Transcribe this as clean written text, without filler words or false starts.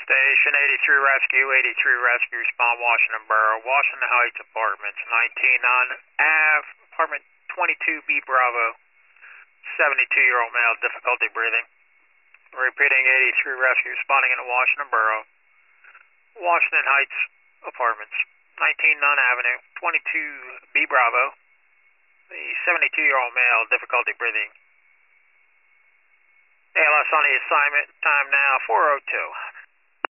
Station 83 Rescue, 83 Rescue, respond Washington Borough, Washington Heights Apartments, 19 on Ave, apartment 22B Bravo, 72-year-old male, difficulty breathing. Repeating, 83 Rescue, responding in Washington Borough, Washington Heights Apartments, 19 Nunn Avenue, 22B Bravo, the 72-year-old male, difficulty breathing. ALS on the assignment, time now 4:02.